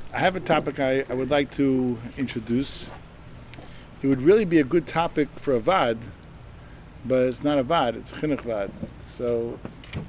I have a topic I would like to introduce. It would really be a good topic for a VAD, but it's not a VAD, it's Chinuch VAD. So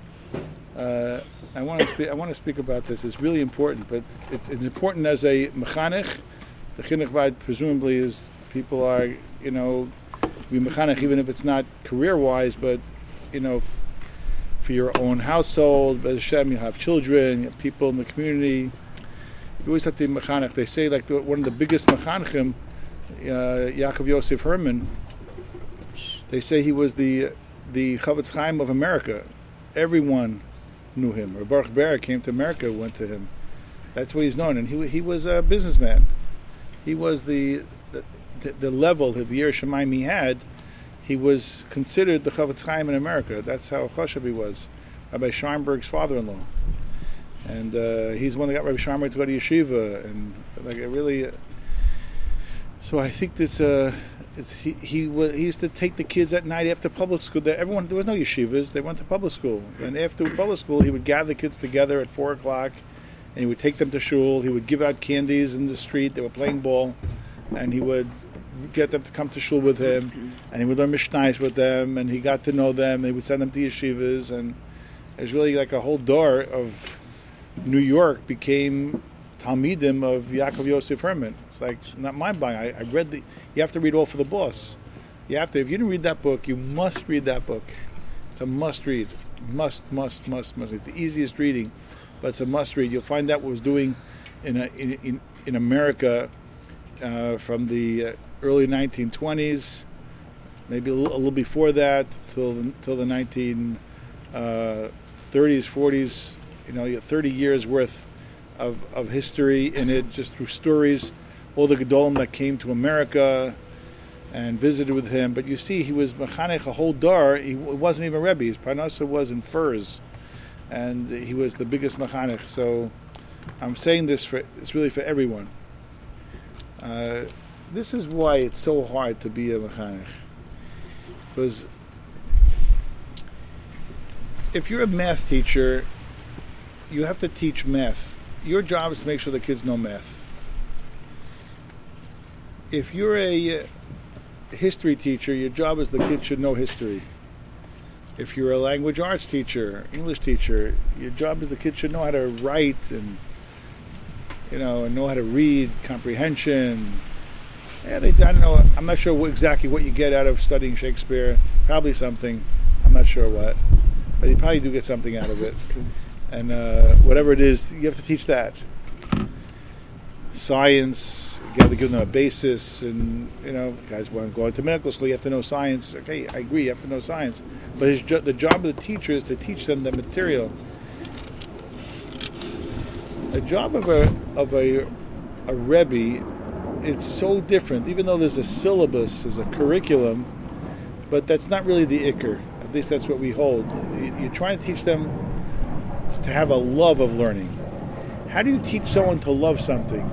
I want to speak about this. It's really important, but it's important as a mechanech. The Chinuch VAD presumably is people are, be mechanech even if it's not career-wise, but, for your own household, Bez Hashem, you have children, you have people in the community. You always have to be mechanech. They say one of the biggest mechanechim, Yaakov Yosef Herman, they say he was the Chavetz Chaim of America. Everyone knew him. Or Baruch Ber came to America, went to him. That's what he's known. And he was a businessman. He was the level of Yer Shemaim he had. He was considered the Chavetz Chaim in America. That's how chashuv he was. Rabbi Scheinberg's father-in-law. And he's the one that got Rabbi Scheinberg to go to yeshiva. And it really... So I think that he used to take the kids at night after public school. There was no yeshivas. They went to public school. And after public school, he would gather the kids together at 4 o'clock. And he would take them to shul. He would give out candies in the street. They were playing ball. And he would get them to come to shul with him, and he would learn Mishnayos with them, and he got to know them. He would send them to yeshivas, and it was really like a whole door of New York became Talmidim of Yaakov Yosef Herman. It's like not mind-blowing. I read you have to read All for the Boss. You have to. If you didn't read that book, you must read that book. It's a must-read. Must. It's the easiest reading, but it's a must-read. You'll find out what was doing in America from the early 1920s, maybe a little before that, till the 1930s, 40s. You have 30 years worth of history in it, just through stories. All the Gedolim that came to America and visited with him. But you see, he was mechanech a whole dar. He wasn't even Rebbe. His parnasa was in furs, and he was the biggest mechanech. So I'm saying this it's really for everyone. This is why it's so hard to be a mechanech. Because if you're a math teacher, you have to teach math. Your job is to make sure the kids know math. If you're a history teacher, your job is the kids should know history. If you're a language arts teacher, English teacher, your job is the kids should know how to write and know how to read, comprehension. I don't know. I'm not sure exactly what you get out of studying Shakespeare. Probably something. I'm not sure what. But you probably do get something out of it. And whatever it is, you have to teach that. Science, you have to give them a basis. And, guys want to go into medical school, you have to know science. Okay, I agree, you have to know science. But the job of the teacher is to teach them the material. The job of a Rebbe, it's so different. Even though there's a syllabus, there's a curriculum, but that's not really the ikr. At least that's what we hold. You're trying to teach them to have a love of learning. How do you teach someone to love something?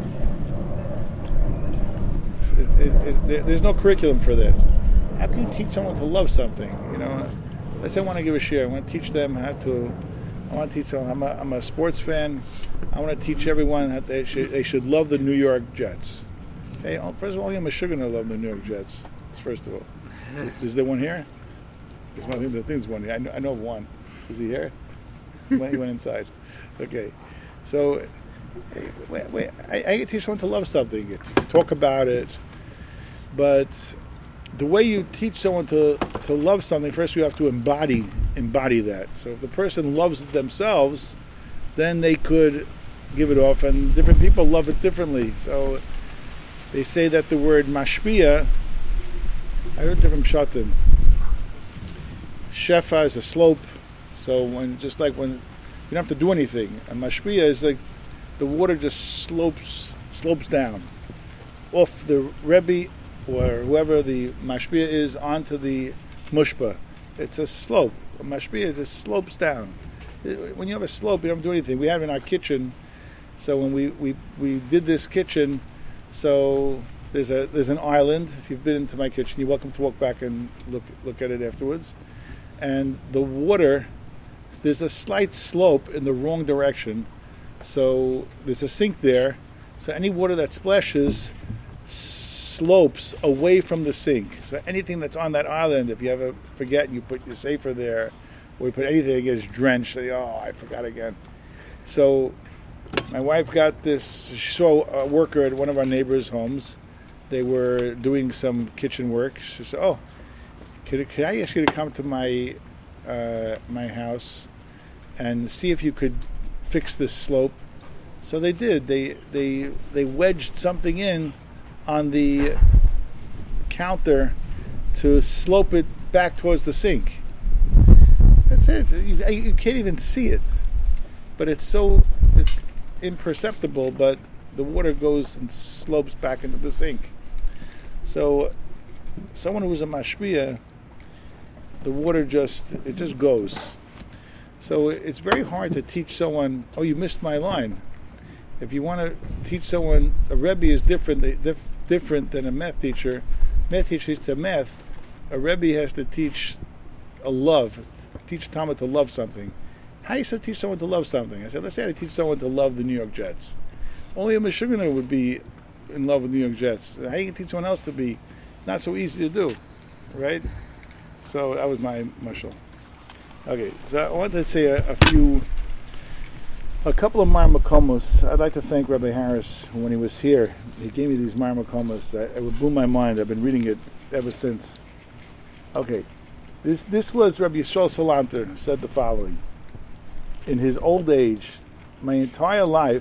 There's no curriculum for that. How can you teach someone to love something? Let's say I want to give a share. I want to teach them how to. I want to teach them. I'm a sports fan. I want to teach everyone that they should love the New York Jets. Hey, first of all, I'm a sugar to love the New York Jets. First of all, is there one here? I think there's one here. I know of one. Is he here? He went inside. Okay, so I can teach someone to love something. You talk about it, but the way you teach someone to love something, first you have to embody that. So if the person loves it themselves, then they could give it off, and different people love it differently. So they say that the word mashpia, I heard it from Shatim. Shefa is a slope, so when you don't have to do anything. And mashpia is like the water just slopes down off the Rebbe or whoever the mashpia is onto the mushpa. It's a slope. A mashpia just slopes down. When you have a slope, you don't do anything. We have in our kitchen. So when we did this kitchen, so there's an island. If you've been into my kitchen, you're welcome to walk back and look at it afterwards. And the water, there's a slight slope in the wrong direction. So there's a sink there, So any water that splashes slopes away from the sink. So anything that's on that island, if you ever forget and you put your safer there, or you put anything that gets drenched, I forgot again. So my wife got this. She saw a worker at one of our neighbors' homes. They were doing some kitchen work. She said, "Oh, could I ask you to come to my house and see if you could fix this slope?" So they did. They wedged something in on the counter to slope it back towards the sink. That's it. You can't even see it, but it's imperceptible. But the water goes and slopes back into the sink. So, someone who's a mashpia, the water just goes. So it's very hard to teach someone. Oh, you missed my line. If you want to teach someone, a Rebbe is different than a math teacher. Math teacher teaches a math. A Rebbe has to teach teach Talmud to love something. How you said teach someone to love something? I said, let's say I teach someone to love the New York Jets. Only a Meshuggah would be in love with the New York Jets. How you can teach someone else to be? Not so easy to do, right? So that was my mashal. Okay, so I wanted to say a couple of Mar Makomos. I'd like to thank Rabbi Harris when he was here. He gave me these Mar Makomos. It blew my mind. I've been reading it ever since. Okay, this was Rabbi Yisrael Salanter said the following. In his old age, my entire life,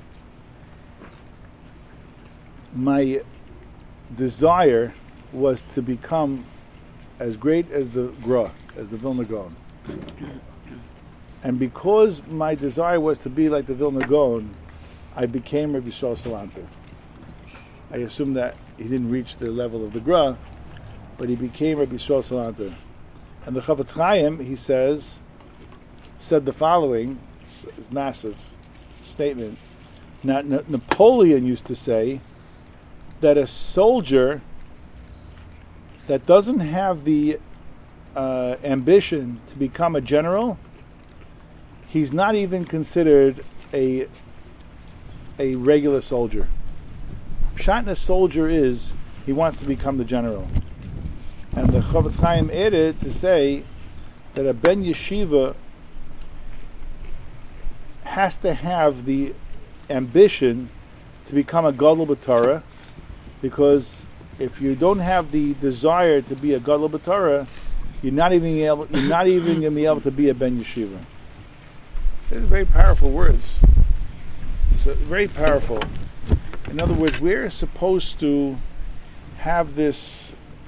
my desire was to become as great as the Gra, as the Vilna Gaon. And because my desire was to be like the Vilna Gaon, I became Rabbi Yisrael Salanter. I assume that he didn't reach the level of the Gra, but he became Rabbi Yisrael Salanter. And the Chafetz Chaim, he said the following massive statement. Now, Napoleon used to say that a soldier that doesn't have the ambition to become a general, he's not even considered a regular soldier. Pshat in a soldier is he wants to become the general. And the Chafetz Chaim added to say that a ben yeshiva has to have the ambition to become a gadol b'Torah, because if you don't have the desire to be a gadol b'Torah, you're not even going to be able to be a ben yeshiva. These are very powerful words. It's very powerful. In other words, we're supposed to have this.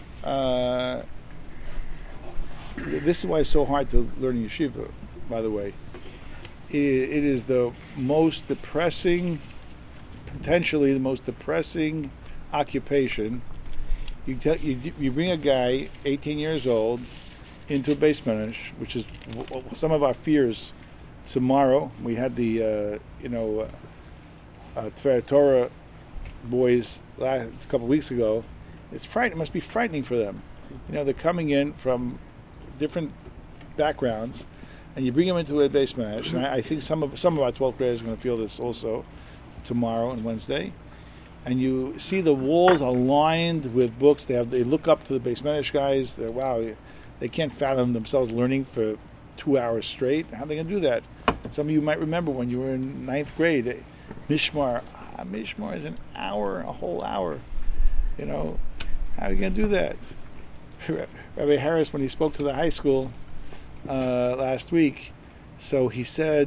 This is why it's so hard to learn yeshiva, by the way. It is the most depressing, potentially the most depressing occupation. You bring a guy, 18 years old, into a Beis Medrash, which is some of our fears. Tomorrow we had the Tiferet Torah boys a couple of weeks ago. It's frightening. It must be frightening for them. They're coming in from different backgrounds, and you bring them into a Beis Medrash. And I think some of our 12th graders are going to feel this also tomorrow and Wednesday. And you see the walls are lined with books. They look up to the Beis Medrash guys. They can't fathom themselves learning for 2 hours straight. How are they going to do that? Some of you might remember when you were in 9th grade, Mishmar. Mishmar is an hour, a whole hour. How are you going to do that? Rabbi Harris, when he spoke to the high school last week, so he said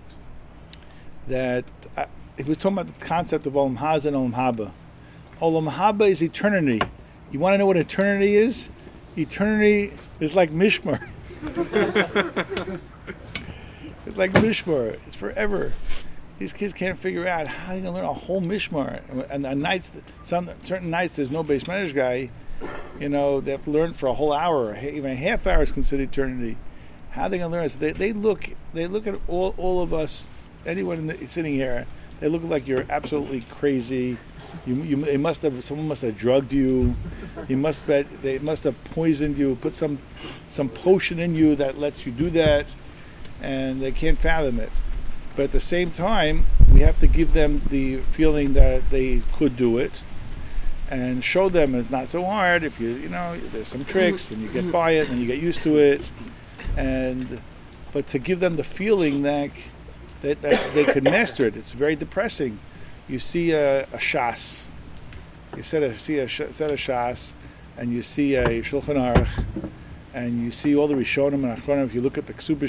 that he was talking about the concept of Olam Haza and Olam Haba. Olam Haba is eternity. You want to know what eternity is? Eternity is like Mishmar. It's like Mishmar. It's forever. These kids can't figure out how you're going to learn a whole Mishmar. And on nights, certain nights there's no Beis Medrash guy. They have to learn for a whole hour. Even a half hour is considered eternity. How are they going to learn? So they look at all of us, anyone sitting here. They look like you're absolutely crazy. Someone must have drugged you. They must have poisoned you. Put some potion in you that lets you do that, and they can't fathom it. But at the same time, we have to give them the feeling that they could do it, and show them it's not so hard. If there's some tricks, and you get by it, and you get used to it, but to give them the feeling that they could master it. It's very depressing. You see a shas, set of shas, and you see a Shulchan Aruch, and you see all the Rishonim and Achronim. If you look at the Ksubas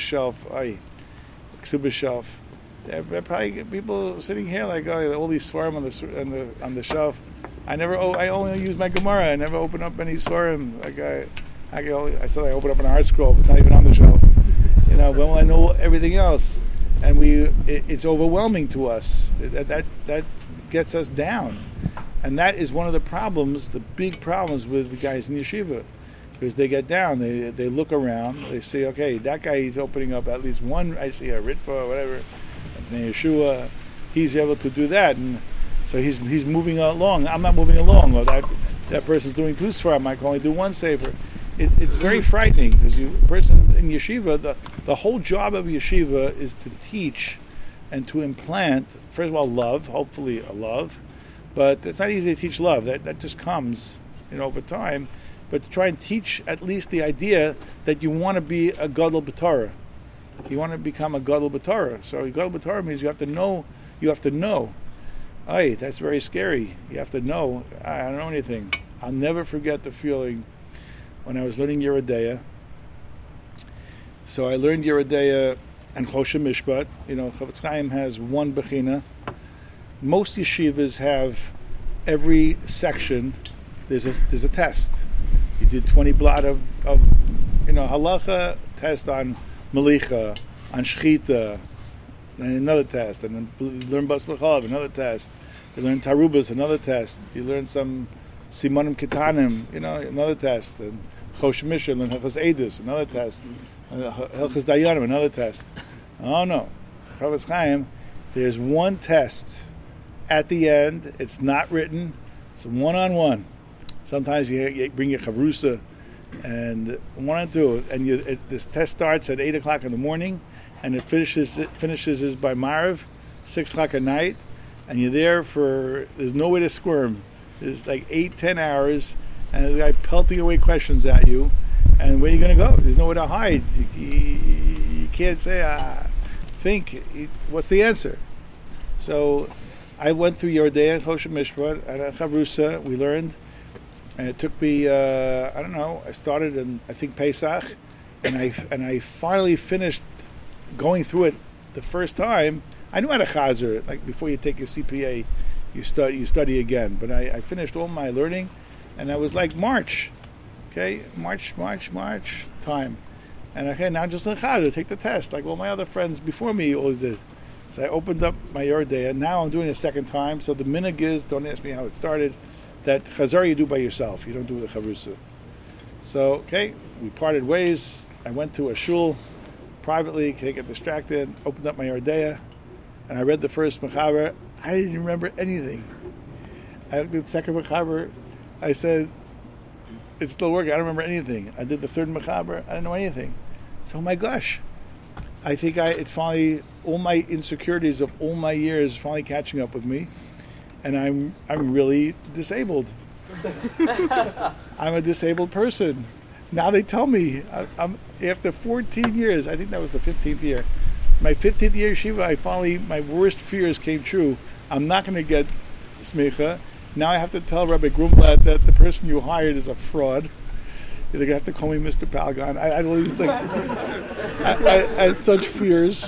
shelf, there are probably people sitting here like, all these svarim on the shelf. I only use my Gemara. I never open up any svarim. Like I said, I open up an art scroll. It's not even on the shelf. When will I know everything else? And it's overwhelming to us. That gets us down, and that is one of the problems, the big problems with the guys in yeshiva, because they get down. They look around. They say, okay, that guy is opening up at least one. I see a Ritva or whatever, Yeshua. He's able to do that, and so he's moving along. I'm not moving along. Or that person's doing two svarim. I can only do one sefer. It's very frightening because persons in yeshiva, the whole job of yeshiva is to teach and to implant, first of all, love, hopefully a love, but it's not easy to teach love. That just comes, over time. But to try and teach at least the idea that you want to be a gadol b'Torah. You want to become a gadol b'Torah. So gadol b'Torah means you have to know. Ay, that's very scary. You have to know. I don't know anything. I'll never forget the feeling when I was learning Yeridea. So I learned Yeridea and Choshen Mishpat. Chofetz Chaim has one bechina. Most yeshivas have every section. There's a test. You did 20 blot of halacha, test on malicha, on shchita, and another test, and then you learn bas b'chalav, another test. You learn tarubas, another test. You learn some simanim ketanim, another test. And Choshen Mishpat, learn Hilchos Edus, another test. Hilchos Dayanim, another test. Oh no, Chofetz Chaim, there's one test at the end. It's not written. It's one-on-one. Sometimes you bring your chavrusa and 1 and 2, and this test starts at 8 o'clock in the morning, and it finishes by Maariv, 6 o'clock at night, and you're there there's no way to squirm. There's like 8-10 hours, and there's a guy pelting away questions at you, and where are you going to go? There's nowhere to hide. You can't say, think, what's the answer? So I went through Yeridea and Choshen Mishpat, and Chavrusa, we learned. And it took me, I started in, I think, Pesach, and I finally finished going through it the first time. I knew how to chazer, like before you take your CPA, you study again. But I finished all my learning, and I was like March time. And okay, now just learn chazer, take the test, like all my other friends before me always did. So I opened up my Yeridea, and now I'm doing it a second time. So the minhag is, don't ask me how it started, that chazar you do by yourself. You don't do with a chavrusa. So, okay, we parted ways. I went to a shul privately, can't get distracted, opened up my Yeridea, and I read the first mechaber. I didn't remember anything. I looked at the second mechaber. I said, it's still working. I don't remember anything. I did the third mechaber. I didn't know anything. So, oh my gosh. I think it's finally, all my insecurities of all my years finally catching up with me. And I'm really disabled. I'm a disabled person. Now they tell me, I'm after 14 years, I think that was the 15th year, my 15th year yeshiva, my worst fears came true. I'm not going to get smicha. Now I have to tell Rabbi Grumblat that the person you hired is a fraud. They're going to have to call me Mr. Palgon. I always think, I had such fears,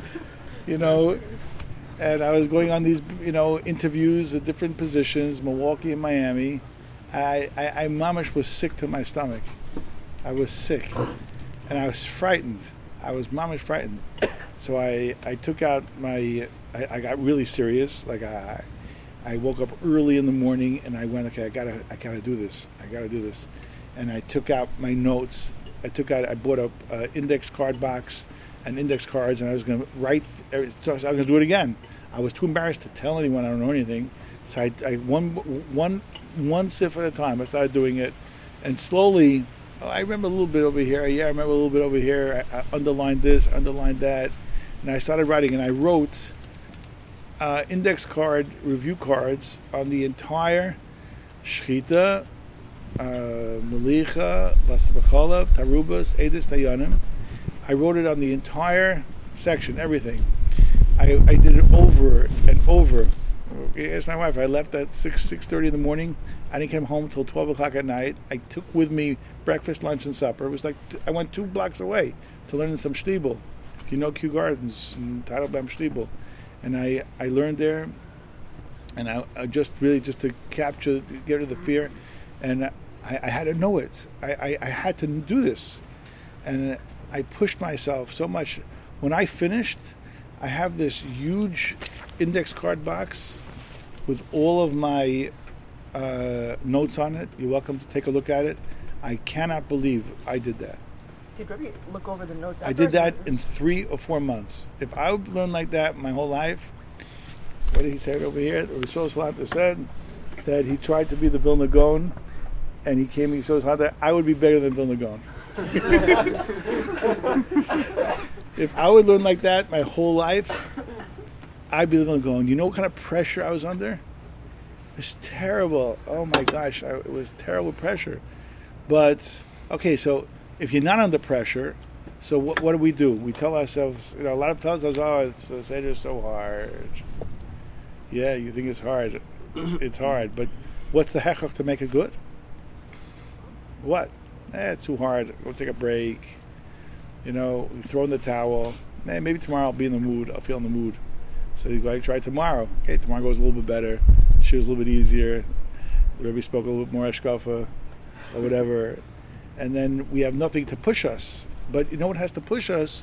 And I was going on these, interviews at different positions, Milwaukee and Miami. I mamish was sick to my stomach. I was sick, and I was frightened. I was mamish frightened. So I took out I got really serious. Like I woke up early in the morning, and I went, okay, I gotta do this. And I took out my notes. I bought a index card box and index cards, and I was going to write. I was going to do it again. I was too embarrassed to tell anyone I don't know anything, so I one sip at a time. I started doing it, and slowly, I remember a little bit over here. Yeah, I remember a little bit over here. I underlined this, underlined that. and I started writing, and I wrote index card review cards on the entire Shechita, Melicha, Basar B'chalav, Tarubas, Edis, Dayanim. I wrote it on the entire section, everything. I did it over and over. Ask my wife. I left at 6:30 in the morning. I didn't come home until 12 o'clock at night. I took with me breakfast, lunch, and supper. It was like I went 2 blocks away to learn in some shtibel. You know Kew Gardens and Teidelbaum shtibel. And I learned there, and I just to capture, get rid of the fear, and I had to know it. I had to do this, and I pushed myself so much. When I finished, I have this huge index card box with all of my notes on it. You're welcome to take a look at it. I cannot believe I did that. Did Rebbe look over the notes? I did that in 3 or 4 months. If I would learn like that my whole life, what did he say over here? Rosh Salanta said that he tried to be the Vilna Gaon, and he came. He shows how that I would be better than Vilna Gaon. If I would learn like that my whole life, I'd be the Vilna Gaon. You know what kind of pressure I was under? It was terrible. Oh my gosh, it was terrible pressure. But okay, so if you're not under pressure, so what do? We tell ourselves, a lot of times, oh, Seder is so hard. Yeah, you think it's hard. It's hard, but what's the hechach to make it good? What? It's too hard. Go take a break. Throw in the towel. Maybe tomorrow I'll be in the mood. I'll feel in the mood. So you go, try tomorrow. Okay, tomorrow goes a little bit better. She was a little bit easier. The Rebbe spoke a little bit more Ashkafa or whatever. And then we have nothing to push us. But you know what has to push us?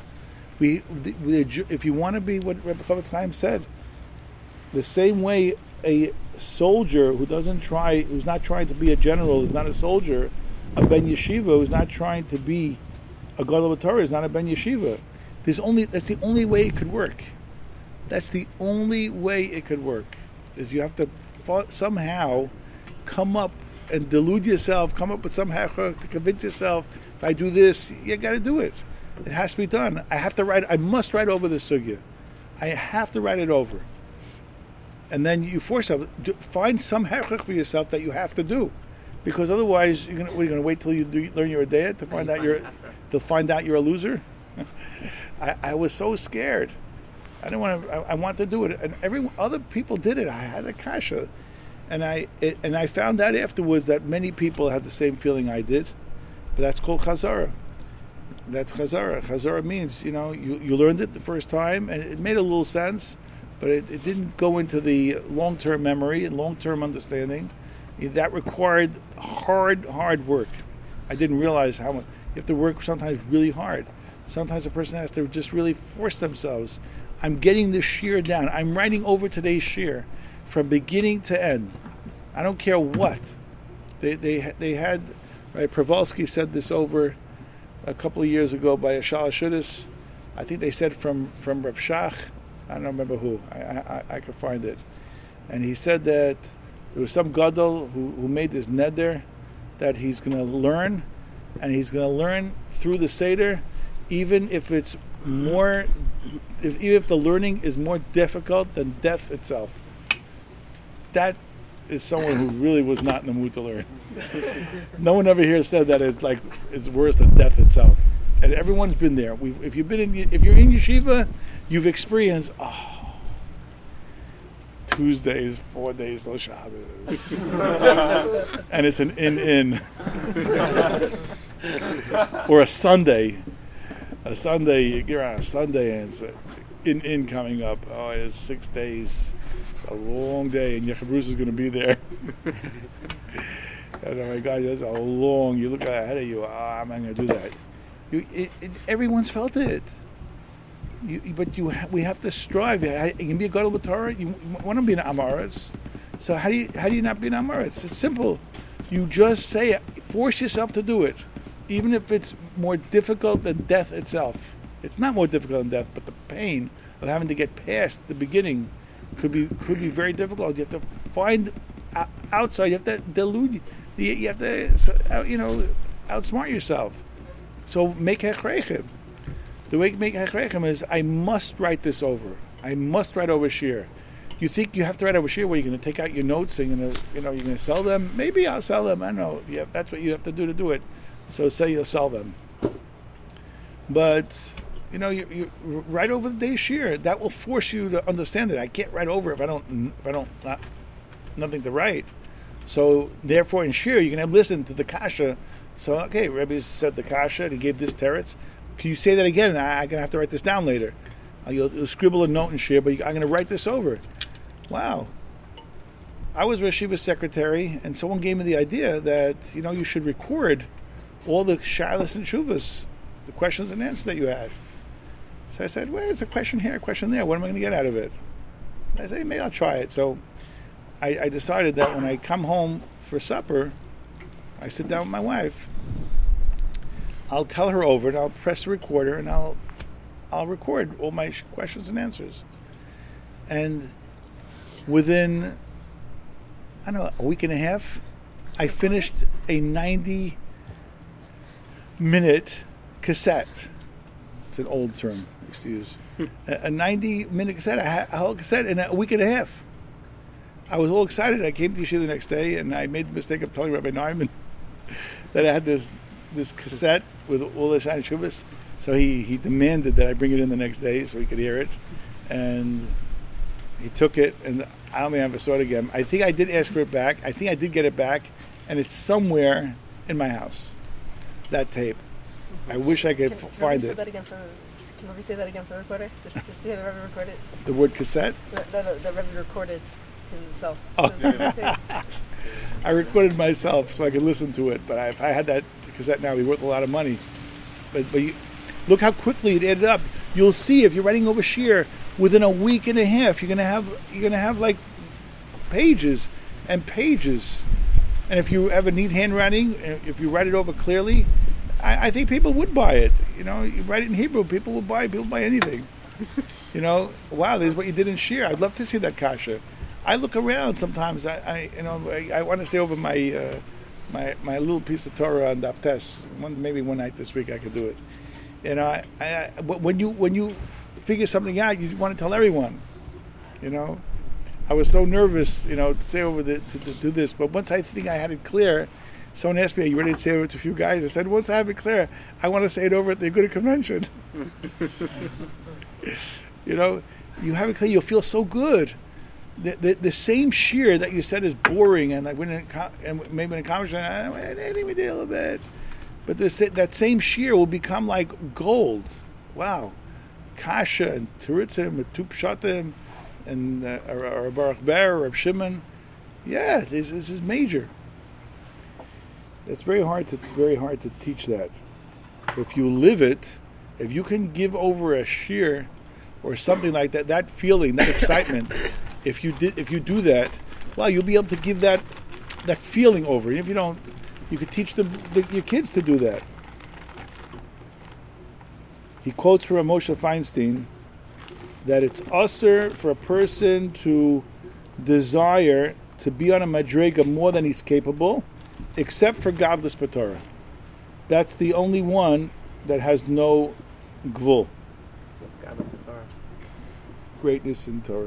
If you want to be what Rebbe Chavetz Chaim said, the same way a soldier who's not trying to be a general, who's not a soldier, a ben yeshiva who's not trying to be a gadol b'Torah is not a ben yeshiva. That's the only way it could work. That's the only way it could work. Is you have to somehow come up and delude yourself, come up with some hechach to convince yourself, if I do this, you got to do it. It has to be done. I must write over this sugya. I have to write it over. And then you force yourself, find some hechach for yourself that you have to do. Because otherwise, you're going to wait till you learn your Adaya to find out you're a loser? I was so scared. I wanted to do it. And other people did it. I had a kasha. And I found out afterwards that many people had the same feeling I did. But that's called chazara. That's chazara. Chazara means, you learned it the first time, and it made a little sense, but it didn't go into the long-term memory and long-term understanding. That required hard work. I didn't realize how much. You have to work sometimes really hard. Sometimes a person has to just really force themselves. I'm getting this shear down. I'm writing over today's shear from beginning to end. I don't care what. They had, right, Przewalski said this over a couple of years ago by a Shalashudis. I think they said from Reb Shach. I don't remember who. I could find it. And he said that there was some gadol who made this neder that he's going to learn, and he's going to learn through the Seder, even if it's more, even if the learning is more difficult than death itself. That is someone who really was not in the mood to learn. No one ever here said that it's worse than death itself. And everyone's been there. If you're in yeshiva, you've experienced Tuesdays, 4 days, no Shabbos. And it's an in. Or a Sunday. You're on a Sunday and it's in coming up. Oh, it's 6 days. It's a long day, and Yechid Bruce is going to be there. And oh my God, that's a long, you look ahead of you, I'm not going to do that. Everyone's felt it. We have to strive. You can be a gadol b'Torah. You want to be an Amaretz. So how do you not be an Amaretz? It's simple. You just say it. Force yourself to do it, even if it's more difficult than death itself. It's not more difficult than death, but the pain of having to get past the beginning could be very difficult. You have to find outside. You have to delude. You have to outsmart yourself. So make hechreichim. The way to make hechrechem is I must write this over. I must write over shir. You think you have to write over shir where you're going to take out your notes and you're going to sell them? Maybe I'll sell them. I don't know. Yeah, that's what you have to do it. So say you'll sell them. But you write over the day shir. That will force you to understand it. I can't write over if I don't not nothing to write. So therefore, in shir, you can listen to the kasha. So okay, Rebbe said the kasha and he gave this teretz. Can you say that again? I'm gonna have to write this down later. You'll scribble a note in shir, but I'm gonna write this over. Wow. I was Rosh Yeshiva's secretary, and someone gave me the idea that you should record all the shilas and shuvas, the questions and answers that you had. So I said, well, it's a question here, a question there. What am I going to get out of it? I said, maybe I'll try it. So I decided that when I come home for supper, I sit down with my wife. I'll tell her over it. I'll press the recorder and I'll record all my questions and answers. And within, I don't know, a week and a half, I finished a 90-minute cassette. It's an old term I used to use. A 90-minute cassette, a whole cassette in a week and a half. I was all excited. I came to Yeshiva the next day, and I made the mistake of telling Rabbi Neumann that I had this cassette with all the Shani Shuvas. So he demanded that I bring it in the next day so he could hear it. And he took it, and I don't think I ever saw it again. I think I did ask for it back. I think I did get it back, and it's somewhere in my house, that tape. I wish I could find it. Can Rebbe say that again for the recorder? Just to hear the Rebbe record it? The word cassette? The Rebbe recorded himself. Oh. I recorded myself so I could listen to it, but if I had that cassette now, it'd be worth a lot of money. But look how quickly it added up. You'll see if you're writing over shir, within a week and a half, you're gonna have like pages and pages. And if you ever need handwriting, if you write it over clearly, I think people would buy it. You write it in Hebrew, people will buy. People buy anything. Wow, this is what you did in shir. I'd love to see that kasha. I look around sometimes. I want to stay over my little piece of Torah on Daf Tes. Maybe one night this week I could do it. When you figure something out, you want to tell everyone. I was so nervous, to say over to do this. But once I think I had it clear, someone asked me, "Are you ready to say it over to a few guys?" I said, "Once I have it clear, I want to say it over at the Aguda convention." You have it clear, you'll feel so good. The same shir that you said is boring and like maybe in a conversation, I think we did a little bit, but that same shir will become like gold. Wow, kasha and terutzim and tu pshatim and or Baruch Ber or Shimon. Yeah, this is major. It's very hard to teach that. If you live it, if you can give over a shir or something like that feeling, that excitement, if you do that, well, you'll be able to give that feeling over. And if you don't, you could teach your kids to do that. He quotes from Moshe Feinstein that it's usher for a person to desire to be on a madrega more than he's capable, except for godless Torah. That's the only one that has no gvul. What's godless Torah? Greatness in Torah.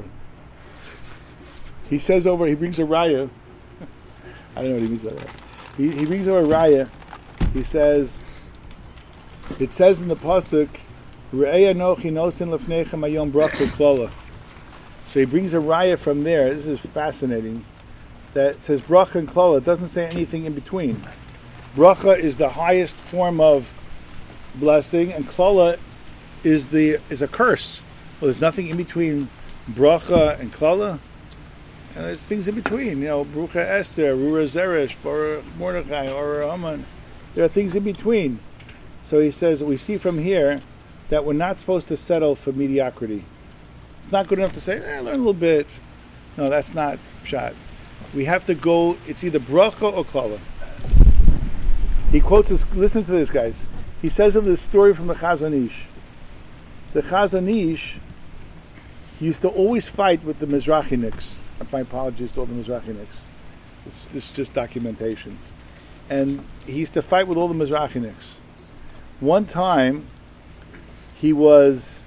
He says he brings a raya. I don't know what he means by that. He brings over a raya. He says, it says in the pasuk, Re'ei anochi nosin lefnechem hayom bracha klola. So he brings a raya from there. This is fascinating. That says bracha and klola. It doesn't say anything in between. Bracha is the highest form of blessing, and klola is a curse. Well, there's nothing in between bracha and klola. And there's things in between. Brucha Esther, Rura Zeresh, Baruch Mordechai, or Haman. There are things in between. So he says, we see from here that we're not supposed to settle for mediocrity. It's not good enough to say, learn a little bit. No, that's not pshat. We have to go, it's either bracha or klala. He quotes this, listen to this, guys. He says of this story from the Chazon Ish. The Chazon Ish used to always fight with the Mizrachiniks. My apologies to all the Mizrachiniks. This is just documentation. And he used to fight with all the Mizrachiniks. One time, he was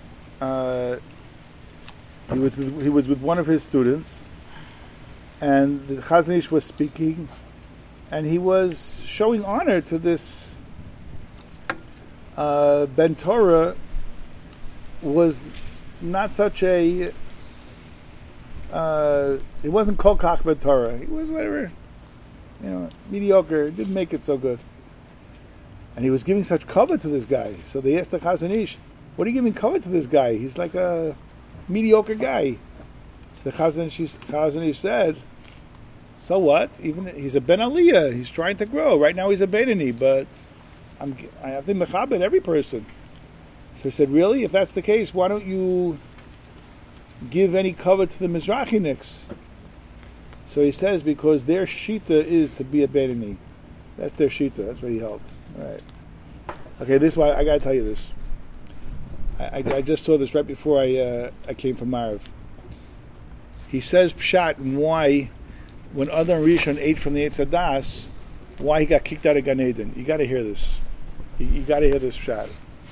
he was with one of his students, and the Chazon Ish was speaking, and he was showing honor to this Ben Torah. Was not such a he wasn't Kol Kach Ben Torah. He was whatever, mediocre. Didn't make it so good. And he was giving such cover to this guy. So they asked the Chazon Ish, "What are you giving cover to this guy? He's like a mediocre guy." So the Chazon Ish said, "So what? Even he's a Ben Aliyah. He's trying to grow. Right now he's a Beinoni, but I have to mechabed every person." So he said, "Really? If that's the case, why don't you give any cover to the Mizrachiniks?" So he says, because their shita is to be a Beinoni. That's their shita. That's what he held. All right. Okay, this is why I got to tell you this. I just saw this right before I came from Marav. He says Pshat and why, when Adam Rishon ate from the Eitz Hadas, why he got kicked out of Gan Eden. You got to hear this. You got to hear this Pshat.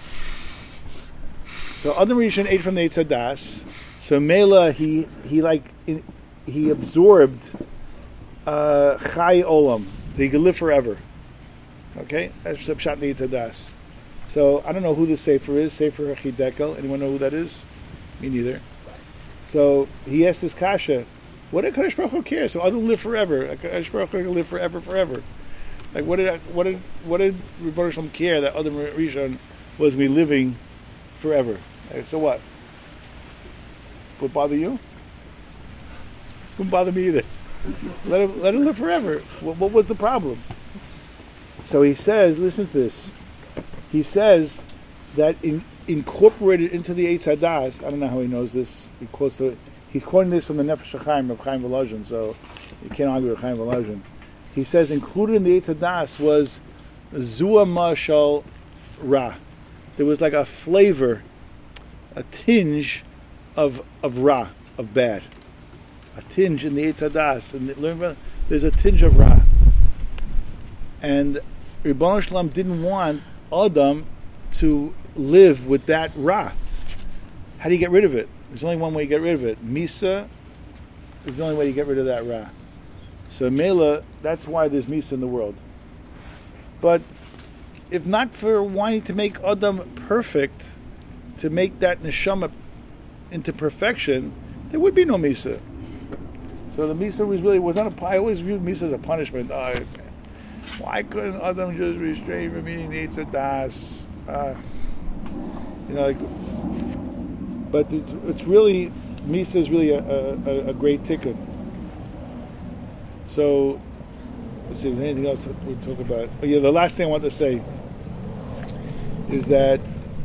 So Adam Rishon ate from the Eitz Hadas. So Mela he absorbed Chai Olam. So he could live forever. Okay, that's the Pshat in the Eitz Hadas. So I don't know who this Sefer is. Sefer Chidekel. Anyone know who that is? Me neither. So he asked this kasha, what did Kadosh Baruch Hu care? So Adam live forever. Kadosh Baruch Hu can live forever. Like what did Rebbeinu Shalom care that Adam Rishon was going to be living forever? Like, so what? Would bother you? Wouldn't bother me either. Let him live forever. What was the problem? So he says, listen to this. He says that incorporated into the Eitz Hadas, I don't know how he knows this. He's quoting this from the Nefesh HaChaim of Chaim Volozhin, so you can't argue with Chaim Volozhin. He says included in the Eitz Hadas was Zua Mashal Ra. There was like a flavor, a tinge of Ra, of bad. A tinge in the Eitz Hadas. And there's a tinge of Ra. And Rebbeinu Shalom didn't want Adam to live with that Ra. How do you get rid of it? There's only one way to get rid of it. Misa is the only way to get rid of that Ra. So Mela, that's why there's Misa in the world. But if not for wanting to make Adam perfect, to make that neshama into perfection, there would be no Misa. So the Misa was not I always viewed Misa as a punishment. Why couldn't Adam just restrain from eating the Eitz Hadas? But it's really, Misa is really a great ticket. So, let's see if there's anything else that we talk about. But the last thing I want to say is that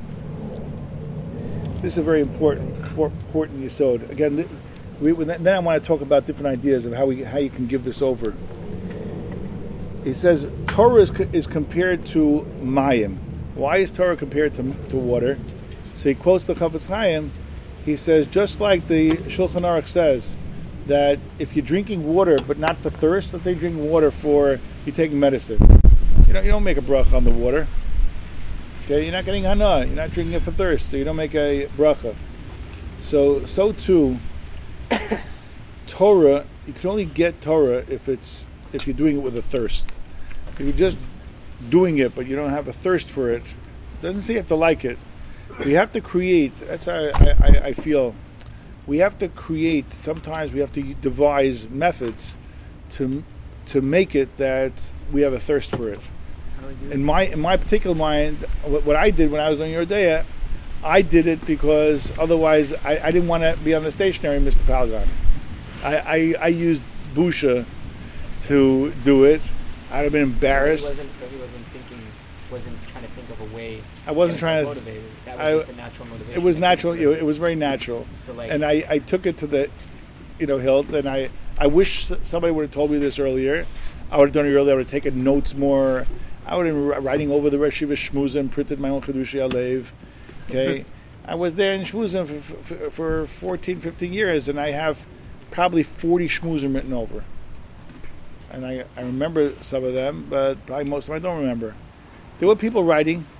this is a very important yesod. Again, then I want to talk about different ideas of how you can give this over. He says Torah is compared to mayim. Why is Torah compared to water? So he quotes the Chafetz Chaim. He says, just like the Shulchan Aruch says, that if you're drinking water but not for thirst, let's say you're drinking water for you're taking medicine, you don't make a bracha on the water. Okay, you're not getting hana. You're not drinking it for thirst, so you don't make a bracha. So too, Torah, you can only get Torah if you're doing it with a thirst. If you're just doing it but you don't have a thirst for it, it doesn't say you have to like it. We have to create. That's how I feel. We have to create. Sometimes we have to devise methods to make it that we have a thirst for it. In my particular mind, what I did when I was on Yor Deah, I did it because otherwise I didn't want to be on the stationary, Mr. Palgan. I used Busha to do it. I'd have been embarrassed. He wasn't trying to think of a way. I wasn't trying to motivate. That was just a natural motivation. It was natural. It was very natural. So and I took it to the, hilt. And I wish somebody would have told me this earlier. I would have done it earlier. I would have taken notes more. I would have been writing over the Rosh Yeshiva Shmuzim, printed my own Chedushi Alev. Okay, I was there in Shmuzim for 14, 15 years, and I have probably 40 Shmuzim written over. And I remember some of them, but probably most of them I don't remember. There were people writing,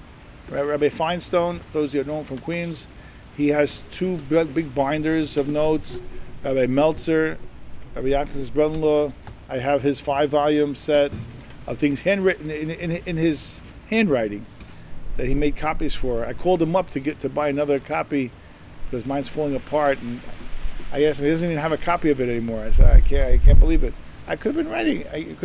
Rabbi Feinstein, those you know from Queens, he has two big binders of notes. Rabbi Meltzer, Rabbi Yaakov's brother-in-law, I have his 5-volume set of things handwritten in his handwriting that he made copies for. I called him up to buy another copy because mine's falling apart, and I asked him, he doesn't even have a copy of it anymore. I said, I can't believe it. I could have been writing.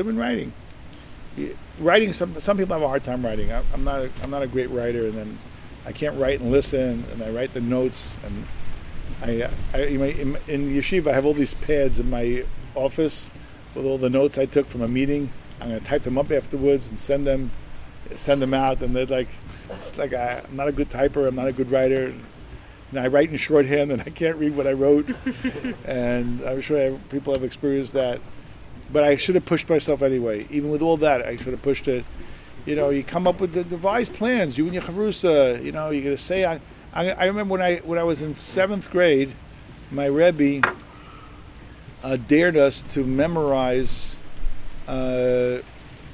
Writing, some people have a hard time writing. I'm not a great writer, and then I can't write and listen, and I write the notes, and in yeshiva I have all these pads in my office with all the notes I took from a meeting. I'm going to type them up afterwards and send them out, and they're like, I'm not a good typer, I'm not a good writer, and I write in shorthand and I can't read what I wrote, and I'm sure people have experienced that. But I should have pushed myself anyway. Even with all that, I should have pushed it. You come up with the devised plans. You and your chavrusa. You're going to say. I remember when I was in 7th grade, my Rebbe dared us to memorize the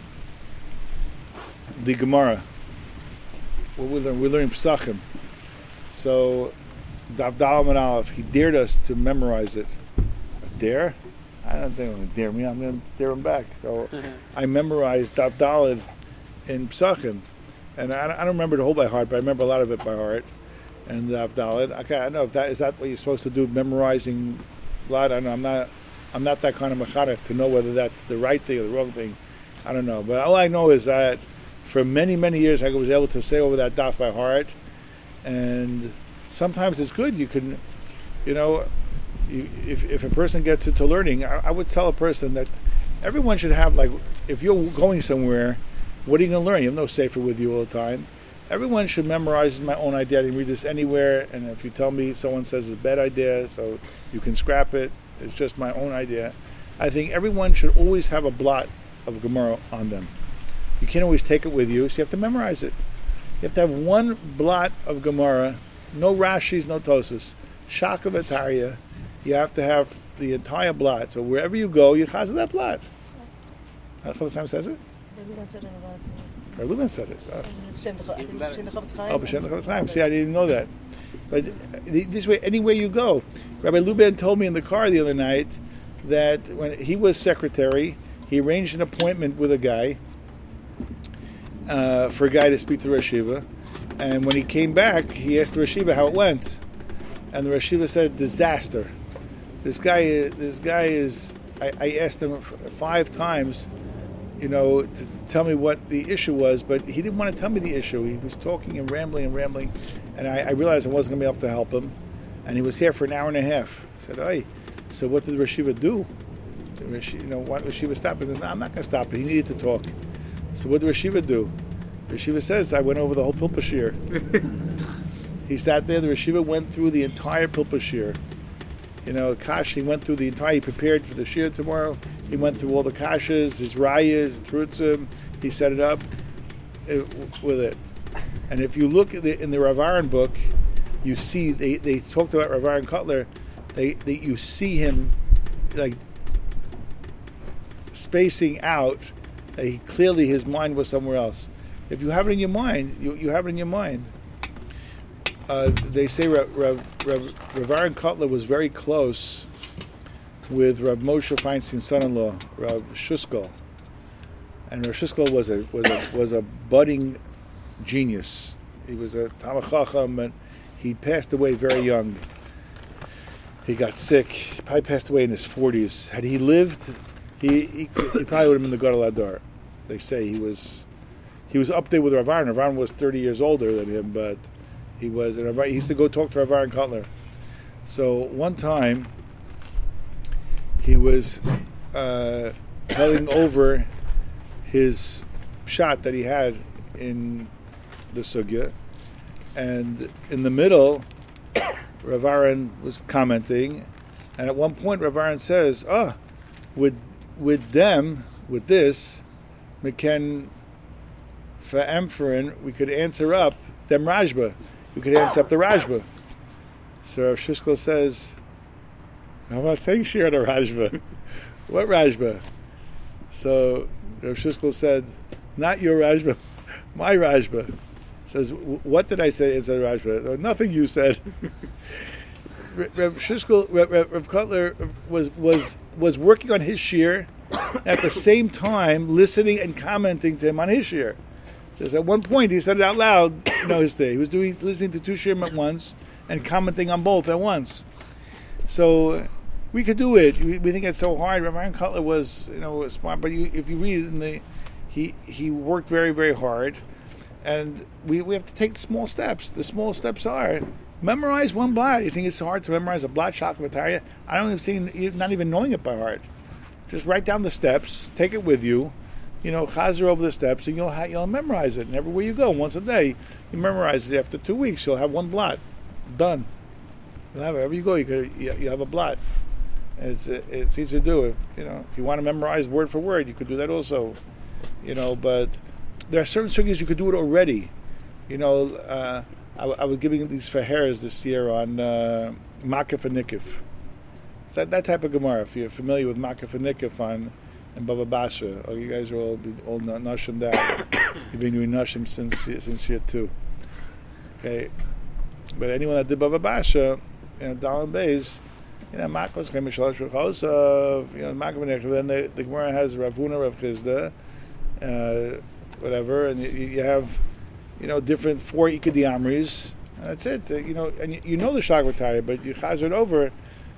Gemara. We're learning Pesachim. So, Daf Daled Amud Aleph. He dared us to memorize it. Dare? I don't think I'm going to dare me. I'm going to dare him back. So I memorized Daf Daled in Pesachim, and I don't remember the whole by heart, but I remember a lot of it by heart. And Daf Daled. Okay, I know is that what you're supposed to do? Memorizing a lot. I don't know. I'm not that kind of mechanech to know whether that's the right thing or the wrong thing. I don't know. But all I know is that for many, many years I was able to say over that daf by heart, and sometimes it's good. You can, if a person gets into learning, I would tell a person that everyone should have, like, if you're going somewhere, what are you going to learn? You have no sefer with you all the time. Everyone should memorize my own idea. I can read this anywhere, and if you tell me someone says it's a bad idea, so you can scrap it, it's just my own idea. I think everyone should always have a blot of Gemara on them. You can't always take it with you, so you have to memorize it. You have to have one blot of Gemara, no Rashis, no Tosas, Shaka V'Tarya. You have to have the entire blot. So wherever you go, you chaz that blot. How the time says it? Ruben said it. B'Shem Chofetz Chaim. See, I didn't know that. But this way, anywhere you go. Rabbi Luben told me in the car the other night that when he was secretary, he arranged an appointment with a guy for a guy to speak to Rosh Yeshiva. And when he came back, he asked the Rosh Yeshiva how it went. And the Rosh Yeshiva said, disaster. This guy is, I asked him 5 times, to tell me what the issue was, but he didn't want to tell me the issue. He was talking and rambling, and I realized I wasn't going to be able to help him. And he was here for an hour and a half. I said, "Hey, so what did Rosh Yeshiva do? Why did Rosh Yeshiva stop it?" He said, "No, I'm not going to stop it. He needed to talk." So what did Rosh Yeshiva do? Rosh Yeshiva says, "I went over the whole Pilpul Shir." He sat there. The Rosh Yeshiva went through the entire Pilpul Shir. Kash, he went through the entire. He prepared for the Shir tomorrow. He went through all the kashas, his rayas, trutzim. He set it up with it. And if you look at in the Rav Aaron book, you see they talked about Rav Aaron Kotler. You see him like spacing out. Clearly his mind was somewhere else. If you have it in your mind, you have it in your mind. They say Rav Aaron Kotler was very close with Rav Moshe Feinstein's son-in-law, Rav Shuskel, and Rav Shuskel was a budding genius. He was a Talmid Chacham, and he passed away very young. He got sick. He probably passed away in his 40s. Had he lived, he probably would have been the Gadol Hador. They say he was up there with Rav Aaron. Rav Aaron was 30 years older than him, but he used to go talk to Rav Aaron Kotler. So one time, he was telling over his shot that he had in the sugya, and in the middle, Rav Aaron was commenting, and at one point Rav Aaron says, with this, we can fa'amferin, we could answer up them Rashba. We could answer up the Rashba. So Rav Shuskel says, I'm not saying share the Rashba. What Rashba? So Rav Shuskel said, not your Rashba, my Rashba. Says, what did I say? Said Rashba, nothing you said. Reb Shishkel, Reb Kotler was working on his shir, at the same time listening and commenting to him on his shir. Says at one point he said it out loud. His day he was listening to two shirim at once and commenting on both at once. So we could do it. We think it's so hard. Rabbi Aaron Kotler was smart, but if you read he worked very, very hard. And we have to take the small steps. The small steps are memorize one blot. You think it's hard to memorize a blot Shakvataya? I don't even see you not even knowing it by heart. Just write down the steps, take it with you, chazer over the steps, and you'll memorize it. And everywhere you go, once a day, you memorize it. After 2 weeks, you'll have one blot done. You'll have it. Wherever you go, you have a blot. And it's easy to do. If you want to memorize word for word, you could do that also. But there are certain sugis you could do it already. I was giving these faheres this year on Makif and Nikif. So that type of Gemara, if you're familiar with Makif and Nikif and Bava Basra, you guys are all Nashim that. You've been doing Nashim since year 2. Okay, but anyone that did Bava Basra, Dalan Beis, Makos came Shalosh Rechosav, Makif and Nikif. Then the Gemara has Rav Huna, Rav Chizda, whatever, and you have different 4 Ikadi Amris. That's it. And the Shagvatari, but you chazer it over.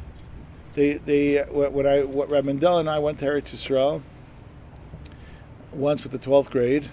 What Rab Mendel and I went to Eretz Yisrael once with the 12th grade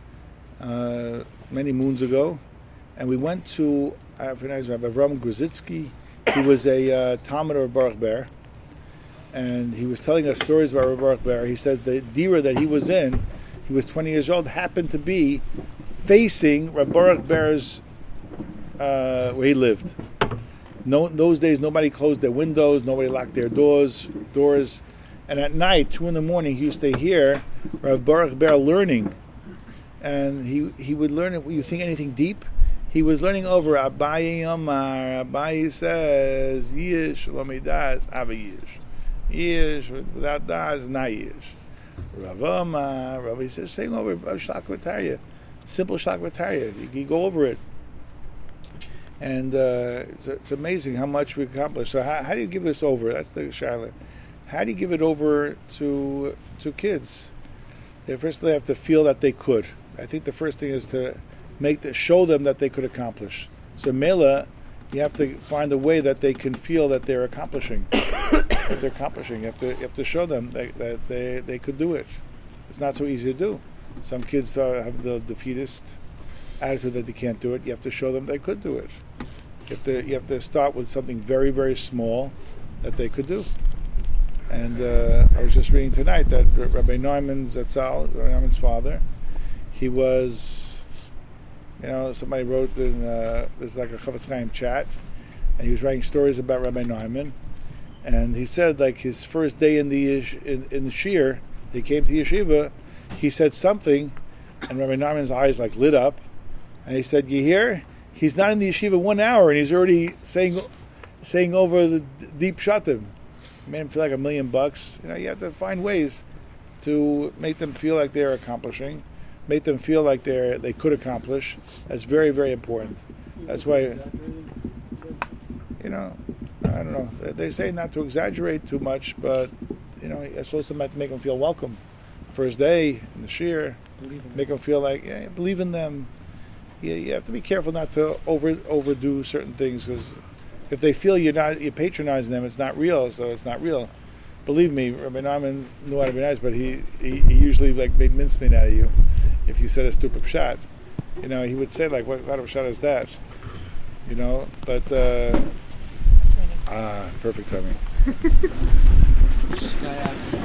many moons ago, and we went to Rabbi Avram Gruzitsky. He was a Talmud of Baruch Ber, and he was telling us stories about Rabbi Baruch Ber. He says the dira that he was in, he was 20 years old, happened to be facing Rabbi Baruch Ber's where he lived. No, those days nobody closed their windows, nobody locked their doors, and at night, 2 a.m, he used to hear Rabbi Baruch Ber learning, and he would learn it. You think anything deep? He was learning over Abaye Yomar. Abaye says Yish Lamidas Ava Yish. Yish without das not Yish. Rav Omar, Rabbi says, saying over Shlakvatarya, simple Shlakvatarya. You go over it. And it's amazing how much we accomplished. So how do you give this over? That's the Charlotte. How do you give it over to kids? First they have to feel that they could. I think the first thing is to show them that they could accomplish. So Mela, you have to find a way that they can feel that they're accomplishing. That they're accomplishing. You have to show them that they could do it. It's not so easy to do. Some kids have the defeatist attitude that they can't do it. You have to show them they could do it. You have to start with something very, very small that they could do. And I was just reading tonight that Rabbi Neumann Zatzal, Rabbi Neumann's father, he was, somebody wrote in there's like a Chavetz Chaim chat, and he was writing stories about Rabbi Neumann, and he said like his first day in the shir, he came to yeshiva, he said something, and Rabbi Neumann's eyes like lit up, and he said, "You hear? He's not in the yeshiva 1 hour, and he's already saying over the deep shatim." Made him feel like $1 million. You have to find ways to make them feel like they're accomplishing, make them feel like they could accomplish. That's very, very important. That's why, I don't know. They say not to exaggerate too much, but it's supposed to make them feel welcome. First day in the shir, make them feel like believe in them. You have to be careful not to overdo certain things, because if they feel you're patronizing them, it's not real. So it's not real. Believe me, Rabbi Neumann knew how to be nice, but he usually made mincemeat out of you if you said a stupid pshat. He would say what kind of pshat is that? But perfect timing.